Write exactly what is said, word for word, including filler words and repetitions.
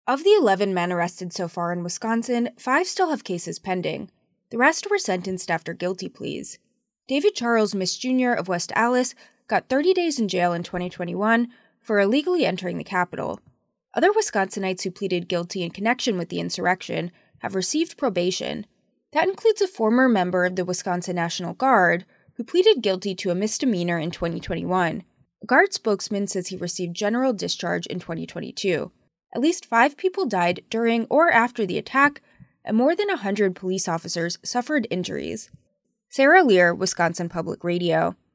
Of the eleven men arrested so far in Wisconsin, five still have cases pending. The rest were sentenced after guilty pleas. David Charles Miss Junior of West Allis got thirty days in jail in twenty twenty-one for illegally entering the Capitol. Other Wisconsinites who pleaded guilty in connection with the insurrection have received probation. That includes a former member of the Wisconsin National Guard who pleaded guilty to a misdemeanor in twenty twenty-one. A Guard spokesman says he received general discharge in twenty twenty-two. At least five people died during or after the attack, and more than one hundred police officers suffered injuries. Sarah Lear, Wisconsin Public Radio.